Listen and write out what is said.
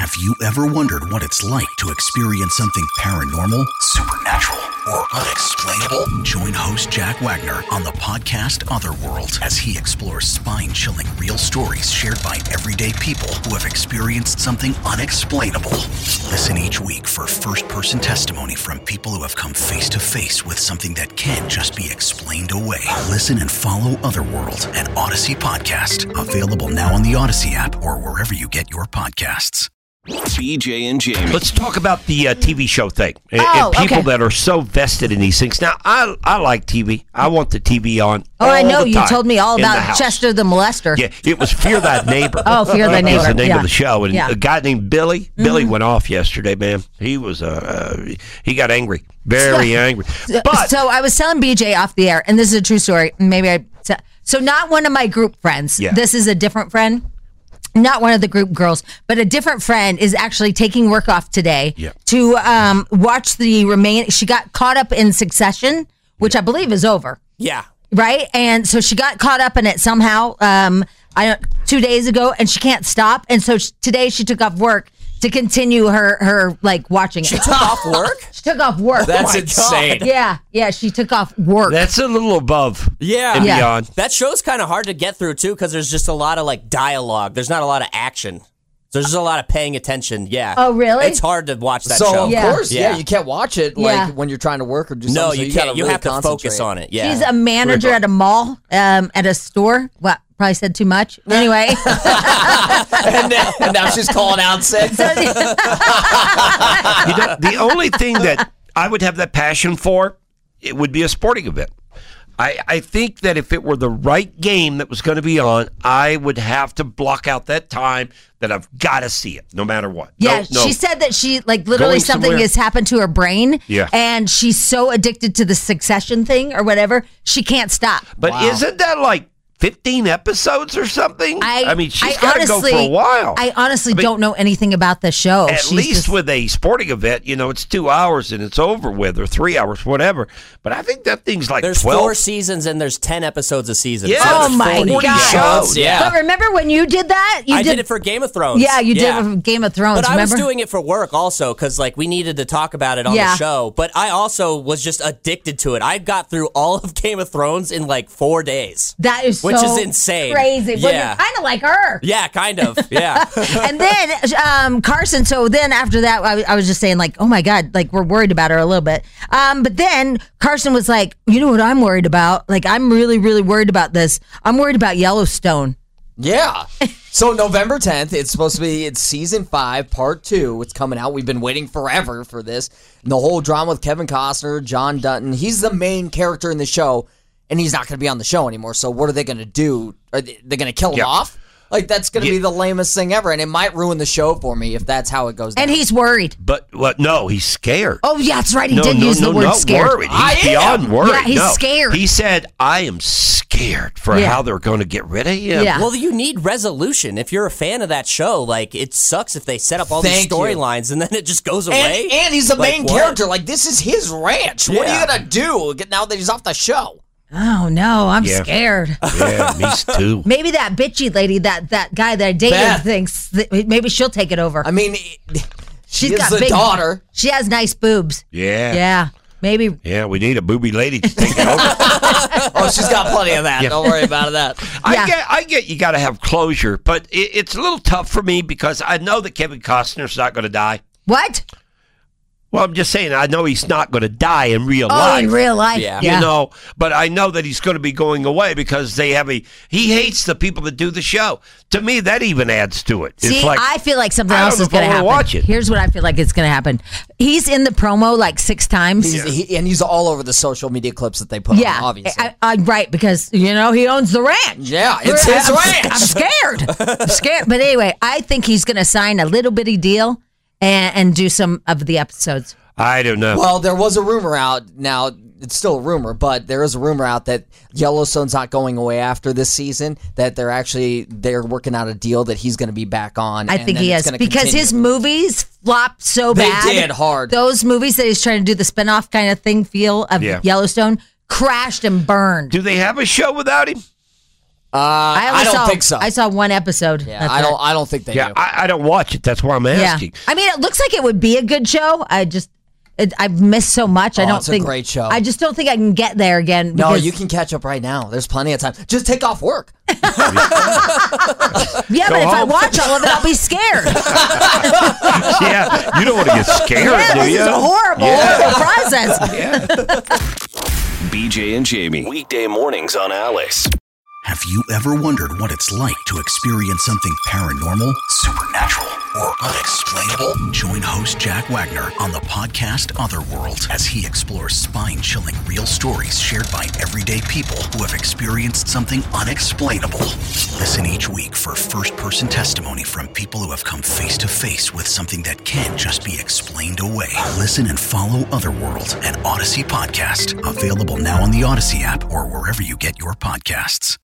Have you ever wondered what it's like to experience something paranormal, supernatural, or unexplainable? Join host Jack Wagner on the podcast Otherworld as he explores spine-chilling real stories shared by everyday people who have experienced something unexplainable. Listen each week for first-person testimony from people who have come face-to-face with something that can't just be explained away. Listen and follow Otherworld, an Odyssey podcast. Available now on the Odyssey app or wherever you get your podcasts. BJ and Jamie. Let's talk about the TV show thing and people that are so vested in these things. Now, I like TV. I want the TV on. Oh, I know. You told me all about Chester the Molester. Yeah, it was Fear Thy Neighbor. Oh, Fear Thy Neighbor. Was the name of the show. And a guy named Billy. Billy went off yesterday, man. He was he got angry, very angry. But so I was telling BJ off the air, and this is a true story. So not one of my group friends. Yeah. This is a different friend. Not one of the group girls, but a different friend is actually taking work off today to watch the remaining. She got caught up in Succession, which I believe is over. Yeah. Right? And so she got caught up in it somehow 2 days ago, and she can't stop. And so today she took off work to continue her like watching it. She took off work? She took off work. That's insane. God. Yeah, she took off work. That's a little above and beyond. That show's kind of hard to get through, too, because there's just a lot of, like, dialogue. There's not a lot of action. There's just a lot of paying attention, Oh, really? It's hard to watch that so, show. of course, you can't watch it like when you're trying to work or do something. No, so you can't. You really have to focus on it, She's a manager at a mall, at a store. Well, probably said too much. Anyway. and now she's calling out sick. The only thing that I would have that passion for, it would be a sporting event. I think that if it were the right game that was going to be on, I would have to block out that time that I've got to see it, no matter what. Yeah, No. she said that she, like, literally Going something somewhere. has happened to her brain. Yeah. And she's so addicted to the Succession thing or whatever, she can't stop. But isn't that like 15 episodes or something? I mean, she's got to go for a while. I honestly don't know anything about the show. At least with a sporting event, it's 2 hours and it's over with, or 3 hours, whatever. But I think that thing's like There's 12. 4 seasons and there's 10 episodes a season. Yeah. So Oh there's my 40 God. shows. Yeah. But remember when you did that? I did it for Game of Thrones. Yeah, you did it for Game of Thrones, But I remember? was doing it for work also because, like, we needed to talk about it on the show. But I also was just addicted to it. I got through all of Game of Thrones in, like, 4 days. That is which so is insane. crazy. Well, Yeah. you're kind of like her. Yeah, kind of. Yeah. And then Carson, so then after that, I was just saying, like, oh my God, like, we're worried about her a little bit. But then Carson was like, you know what I'm worried about? Like, I'm really, really worried about this. I'm worried about Yellowstone. Yeah. So November 10th, it's season 5, part 2. It's coming out. We've been waiting forever for this. And the whole drama with Kevin Costner, John Dutton. He's the main character in the show, and he's not going to be on the show anymore. So what are they going to do? Are they going to kill him off? Like, that's going to be the lamest thing ever, and it might ruin the show for me if that's how it goes down. And he's worried. But no, he's scared. Oh, yeah, that's right. He did use the word not scared. Worried. He's beyond worried. Yeah, he's scared. He said, I am scared for how they're going to get rid of him. Yeah. Well, you need resolution. If you're a fan of that show, like, it sucks if they set up all these storylines and then it just goes away. And he's the main character. Like, this is his ranch. What are you going to do now that he's off the show? Oh, no, I'm scared. Yeah, me too. Maybe that bitchy lady, that guy that I dated Beth. thinks that maybe she'll take it over. I mean, She's is got the big daughter. She has nice boobs. Yeah. Yeah, maybe. Yeah, we need a booby lady to take it over. Oh, she's got plenty of that. Don't worry about that. I get you got to have closure, but it's a little tough for me because I know that Kevin Costner's not going to die. What? Well, I'm just saying, I know he's not going to die in real Oh, life. in real life. Yeah. But I know that he's going to be going away because he hates the people that do the show. To me, that even adds to it. See, it's like, I feel like something I don't else know is if I going to wanna happen. watch it. Here's what I feel like it's going to happen. He's in the promo like 6 times. He's all over the social media clips that they put on, obviously. Right, because, he owns the ranch. Yeah, it's his ranch. I'm scared. I'm scared. But anyway, I think he's going to sign a little bitty deal and do some of the episodes. I don't know. Well, there was a rumor out. Now, it's still a rumor, but there is a rumor out that Yellowstone's not going away after this season, that they're working out a deal that he's going to be back on. I think he is. Because his movies flopped so bad. They did hard. Those movies that he's trying to do the spinoff kind of thing feel of Yellowstone crashed and burned. Do they have a show without him? I don't think so. I saw one episode. Yeah, I don't think they do. I don't watch it. That's why I'm asking. I mean, it looks like it would be a good show. I've missed so much. I don't it's think a great show. I just don't think I can get there again. No, you can catch up right now. There's plenty of time. Just take off work. Yeah, but if I watch all of it, I'll be scared. Yeah, you don't want to get scared, do this you? is a horrible process. BJ and Jamie. Weekday mornings on Alice. Have you ever wondered what it's like to experience something paranormal, supernatural, or unexplainable? Join host Jack Wagner on the podcast Otherworld as he explores spine-chilling real stories shared by everyday people who have experienced something unexplainable. Listen each week for first-person testimony from people who have come face-to-face with something that can't just be explained away. Listen and follow Otherworld, an Odyssey podcast. Available now on the Odyssey app or wherever you get your podcasts.